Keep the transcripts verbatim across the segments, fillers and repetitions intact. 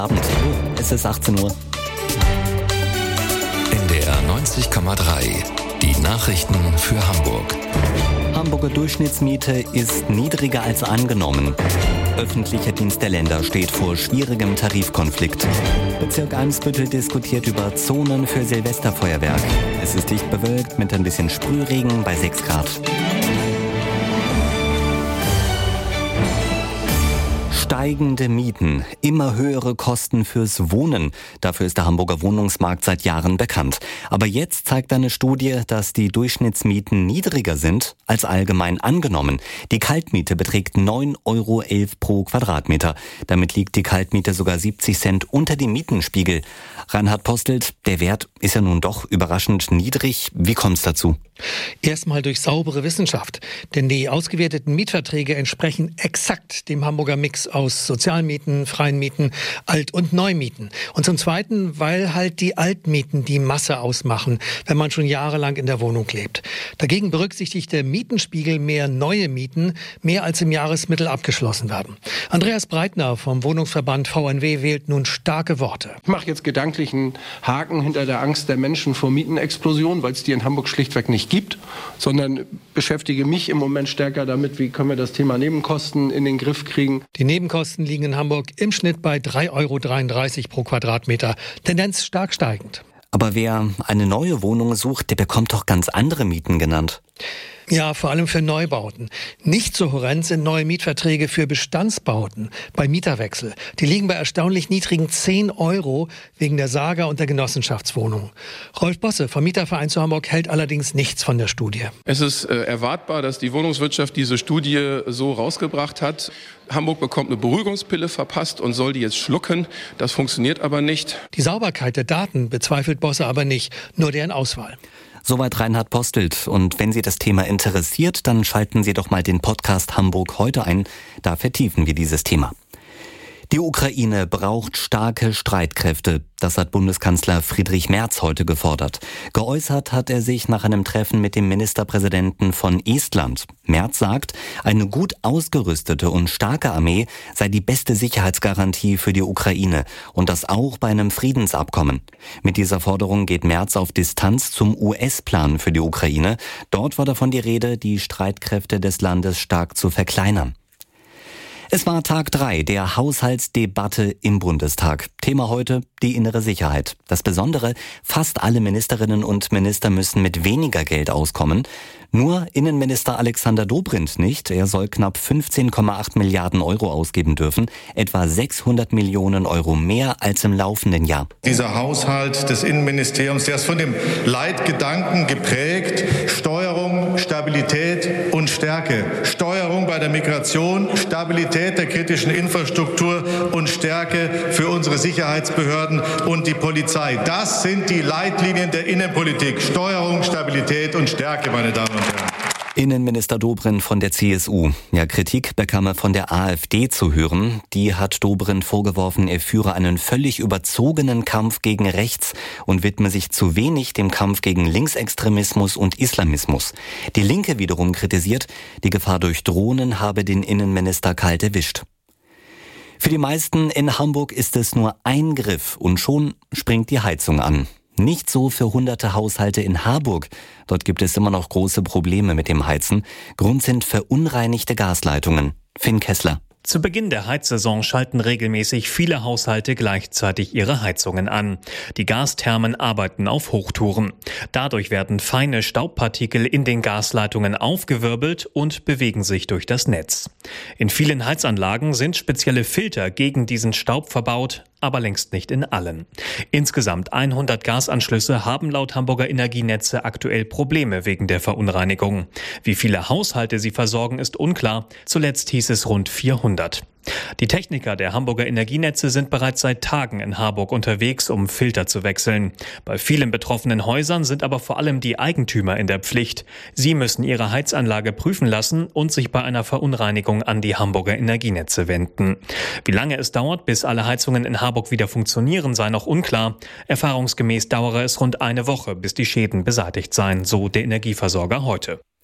Abend. Es ist achtzehn Uhr. N D R neunzig Komma drei. Die Nachrichten für Hamburg. Hamburger Durchschnittsmiete ist niedriger als angenommen. Öffentlicher Dienst der Länder steht vor schwierigem Tarifkonflikt. Bezirk Eimsbüttel diskutiert über Zonen für Silvesterfeuerwerk. Es ist dicht bewölkt mit ein bisschen Sprühregen bei sechs Grad. Steigende Mieten, immer höhere Kosten fürs Wohnen. Dafür ist der Hamburger Wohnungsmarkt seit Jahren bekannt. Aber jetzt zeigt eine Studie, dass die Durchschnittsmieten niedriger sind als allgemein angenommen. Die Kaltmiete beträgt neun Euro elf pro Quadratmeter. Damit liegt die Kaltmiete sogar siebzig Cent unter dem Mietenspiegel. Reinhard Postelt, der Wert ist ja nun doch überraschend niedrig. Wie kommt es dazu? Erstmal durch saubere Wissenschaft. Denn die ausgewerteten Mietverträge entsprechen exakt dem Hamburger Mix aus Sozialmieten, freien Mieten, Alt- und Neumieten. Und zum Zweiten, weil halt die Altmieten die Masse ausmachen, wenn man schon jahrelang in der Wohnung lebt. Dagegen berücksichtigt der Mietenspiegel mehr neue Mieten, mehr als im Jahresmittel abgeschlossen werden. Andreas Breitner vom Wohnungsverband V N W wählt nun starke Worte. Ich mache jetzt gedanklich einen Haken hinter der Angst der Menschen vor Mietenexplosion, weil es die in Hamburg schlichtweg nicht gibt, sondern beschäftige mich im Moment stärker damit, wie können wir das Thema Nebenkosten in den Griff kriegen. Die Nebenkosten liegen in Hamburg im Schnitt bei drei Euro dreiunddreißig pro Quadratmeter. Tendenz stark steigend. Aber wer eine neue Wohnung sucht, der bekommt doch ganz andere Mieten genannt. Ja, vor allem für Neubauten. Nicht so horrend sind neue Mietverträge für Bestandsbauten bei Mieterwechsel. Die liegen bei erstaunlich niedrigen zehn Euro wegen der Saga und der Genossenschaftswohnung. Rolf Bosse vom Mieterverein zu Hamburg hält allerdings nichts von der Studie. Es ist äh, erwartbar, dass die Wohnungswirtschaft diese Studie so rausgebracht hat. Hamburg bekommt eine Beruhigungspille verpasst und soll die jetzt schlucken. Das funktioniert aber nicht. Die Sauberkeit der Daten bezweifelt Bosse aber nicht, nur deren Auswahl. Soweit Reinhard Postelt. Und wenn Sie das Thema interessiert, dann schalten Sie doch mal den Podcast Hamburg heute ein. Da vertiefen wir dieses Thema. Die Ukraine braucht starke Streitkräfte. Das hat Bundeskanzler Friedrich Merz heute gefordert. Geäußert hat er sich nach einem Treffen mit dem Ministerpräsidenten von Estland. Merz sagt, eine gut ausgerüstete und starke Armee sei die beste Sicherheitsgarantie für die Ukraine und das auch bei einem Friedensabkommen. Mit dieser Forderung geht Merz auf Distanz zum U S-Plan für die Ukraine. Dort war davon die Rede, die Streitkräfte des Landes stark zu verkleinern. Es war Tag drei der Haushaltsdebatte im Bundestag. Thema heute die innere Sicherheit. Das Besondere, fast alle Ministerinnen und Minister müssen mit weniger Geld auskommen. Nur Innenminister Alexander Dobrindt nicht. Er soll knapp fünfzehn Komma acht Milliarden Euro ausgeben dürfen. Etwa sechshundert Millionen Euro mehr als im laufenden Jahr. Dieser Haushalt des Innenministeriums, der ist von dem Leitgedanken geprägt. Steuerung, Stabilität und Stärke. Steuerung bei der Migration, Stabilität der kritischen Infrastruktur und Stärke für unsere Sicherheitsbehörden und die Polizei. Das sind die Leitlinien der Innenpolitik. Steuerung, Stabilität und Stärke, meine Damen und Herren. Innenminister Dobrindt von der C S U. Ja, Kritik bekam er von der AfD zu hören. Die hat Dobrindt vorgeworfen, er führe einen völlig überzogenen Kampf gegen rechts und widme sich zu wenig dem Kampf gegen Linksextremismus und Islamismus. Die Linke wiederum kritisiert, die Gefahr durch Drohnen habe den Innenminister kalt erwischt. Für die meisten in Hamburg ist es nur ein Griff und schon springt die Heizung an. Nicht so für hunderte Haushalte in Harburg. Dort gibt es immer noch große Probleme mit dem Heizen. Grund sind verunreinigte Gasleitungen. Finn Kessler. Zu Beginn der Heizsaison schalten regelmäßig viele Haushalte gleichzeitig ihre Heizungen an. Die Gasthermen arbeiten auf Hochtouren. Dadurch werden feine Staubpartikel in den Gasleitungen aufgewirbelt und bewegen sich durch das Netz. In vielen Heizanlagen sind spezielle Filter gegen diesen Staub verbaut, aber längst nicht in allen. Insgesamt hundert Gasanschlüsse haben laut Hamburger Energienetze aktuell Probleme wegen der Verunreinigung. Wie viele Haushalte sie versorgen, ist unklar. Zuletzt hieß es rund vierhundert. Die Techniker der Hamburger Energienetze sind bereits seit Tagen in Harburg unterwegs, um Filter zu wechseln. Bei vielen betroffenen Häusern sind aber vor allem die Eigentümer in der Pflicht. Sie müssen ihre Heizanlage prüfen lassen und sich bei einer Verunreinigung an die Hamburger Energienetze wenden. Wie lange es dauert, bis alle Heizungen in Harburg wieder funktionieren, sei noch unklar. Erfahrungsgemäß dauere es rund eine Woche, bis die Schäden beseitigt seien, so der Energieversorger heute.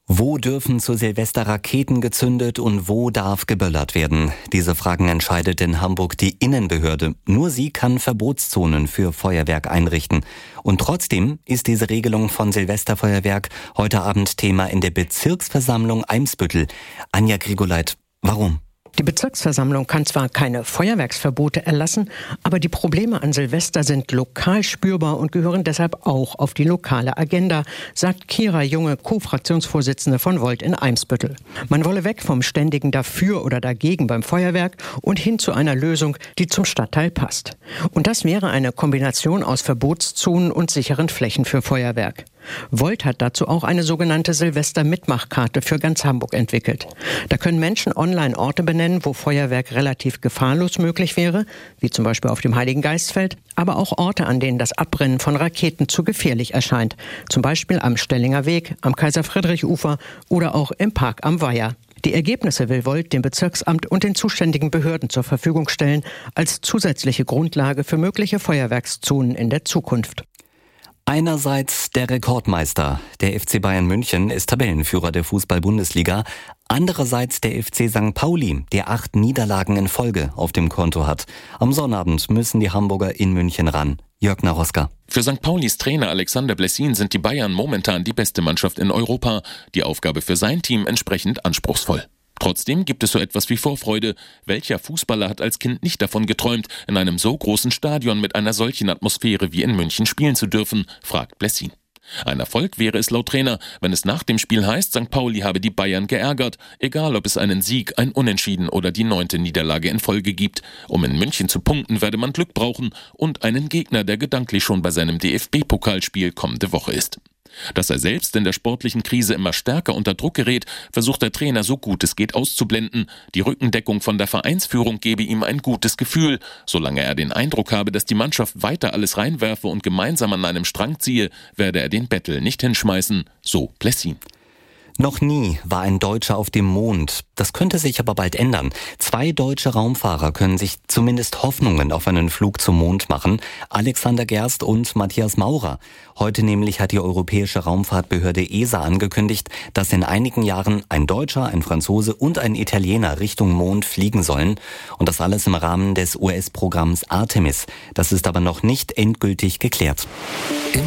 Wo dürfen zu Silvester Raketen gezündet und wo darf geböllert werden? Diese Fragen entscheidet in Hamburg die Innenbehörde. Nur sie kann Verbotszonen für Feuerwerk einrichten. Und trotzdem ist diese Regelung von Silvesterfeuerwerk heute Abend Thema in der Bezirksversammlung Eimsbüttel. Anja Grigoleit, warum? Die Bezirksversammlung kann zwar keine Feuerwerksverbote erlassen, aber die Probleme an Silvester sind lokal spürbar und gehören deshalb auch auf die lokale Agenda, sagt Kira Junge, Co-Fraktionsvorsitzende von Volt in Eimsbüttel. Man wolle weg vom ständigen Dafür oder Dagegen beim Feuerwerk und hin zu einer Lösung, die zum Stadtteil passt. Und das wäre eine Kombination aus Verbotszonen und sicheren Flächen für Feuerwerk. Volt hat dazu auch eine sogenannte Silvester-Mitmachkarte für ganz Hamburg entwickelt. Da können Menschen online Orte benennen, wo Feuerwerk relativ gefahrlos möglich wäre, wie zum Beispiel auf dem Heiligen Geistfeld, aber auch Orte, an denen das Abbrennen von Raketen zu gefährlich erscheint, zum Beispiel am Stellinger Weg, am Kaiser-Friedrich-Ufer oder auch im Park am Weiher. Die Ergebnisse will Volt dem Bezirksamt und den zuständigen Behörden zur Verfügung stellen, als zusätzliche Grundlage für mögliche Feuerwerkszonen in der Zukunft. Einerseits der Rekordmeister. Der F C Bayern München ist Tabellenführer der Fußball-Bundesliga. Andererseits der F C Sankt Pauli, der acht Niederlagen in Folge auf dem Konto hat. Am Sonnabend müssen die Hamburger in München ran. Jörg Naroska. Für Sankt Paulis Trainer Alexander Blessin sind die Bayern momentan die beste Mannschaft in Europa. Die Aufgabe für sein Team entsprechend anspruchsvoll. Trotzdem gibt es so etwas wie Vorfreude. Welcher Fußballer hat als Kind nicht davon geträumt, in einem so großen Stadion mit einer solchen Atmosphäre wie in München spielen zu dürfen, fragt Blessin. Ein Erfolg wäre es laut Trainer, wenn es nach dem Spiel heißt, Sankt Pauli habe die Bayern geärgert, egal ob es einen Sieg, ein Unentschieden oder die neunte Niederlage in Folge gibt. Um in München zu punkten, werde man Glück brauchen und einen Gegner, der gedanklich schon bei seinem D F B-Pokalspiel kommende Woche ist. Dass er selbst in der sportlichen Krise immer stärker unter Druck gerät, versucht der Trainer so gut es geht auszublenden. Die Rückendeckung von der Vereinsführung gebe ihm ein gutes Gefühl. Solange er den Eindruck habe, dass die Mannschaft weiter alles reinwerfe und gemeinsam an einem Strang ziehe, werde er den Bettel nicht hinschmeißen, so Blessin. Noch nie war ein Deutscher auf dem Mond. Das könnte sich aber bald ändern. Zwei deutsche Raumfahrer können sich zumindest Hoffnungen auf einen Flug zum Mond machen. Alexander Gerst und Matthias Maurer. Heute nämlich hat die Europäische Raumfahrtbehörde E S A angekündigt, dass in einigen Jahren ein Deutscher, ein Franzose und ein Italiener Richtung Mond fliegen sollen. Und das alles im Rahmen des U S-Programms Artemis. Das ist aber noch nicht endgültig geklärt.